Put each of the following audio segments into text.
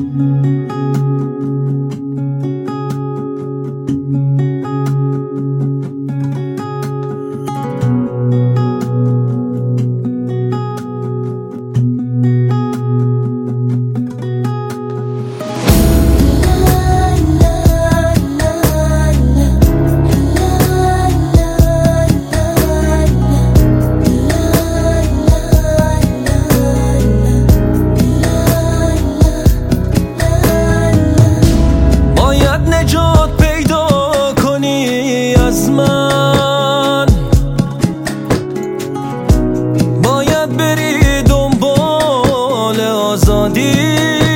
نجات پیدا کنی از من، باید بری دنبال آزادی،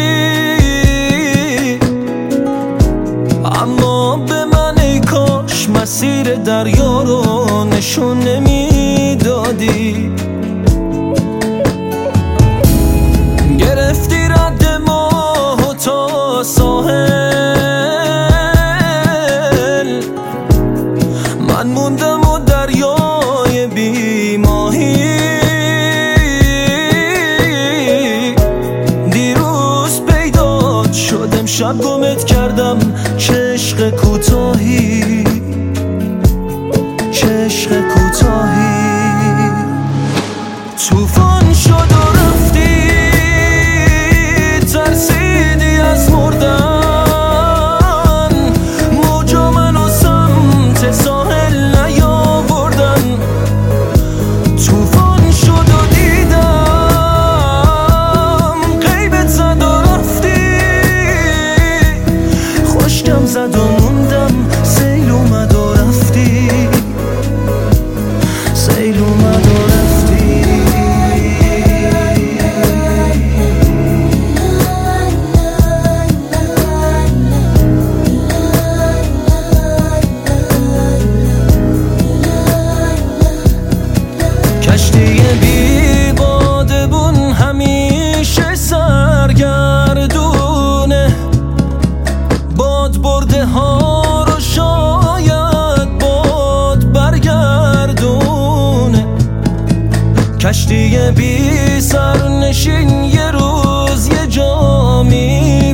اما به من ای کاش مسیر دریا رو نشون نمیدادی. گرفتی رد ماه تا ساحل، من موندم و دریای بی ماهی. دیروز پیدات شدم، شب گمت کردم، چه عشق کوتاهی، چه عشق کوتاهی. طوفان شد و رفتی، ترسیدی از مردن، موجا منو سمت ساحل نیاوردن. طوفان شد و دیدم غیبت زد و رفتی، خشکم زد و موندم، سیل اومد و رفتی، سیل اومد و رفتی. کشتی بی بادبون همیشه سرگردونه، باد برده ها رو شاید باد برگردونه. کشتی بی سرنشین یه روز یه جا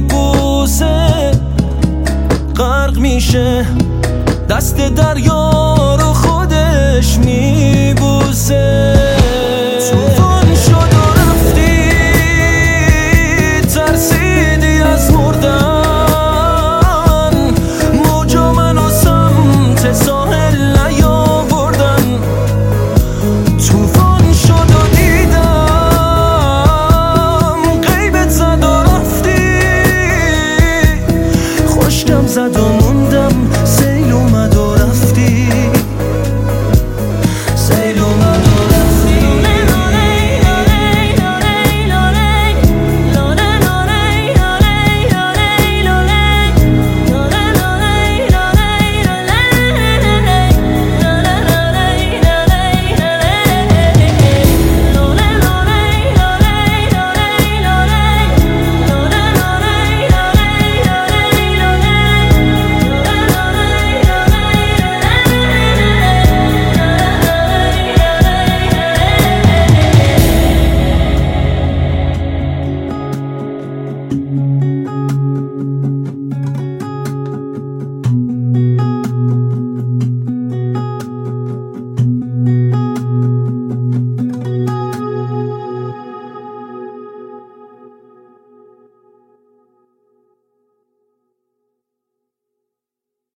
میپوسه، غرق میشه دست دریا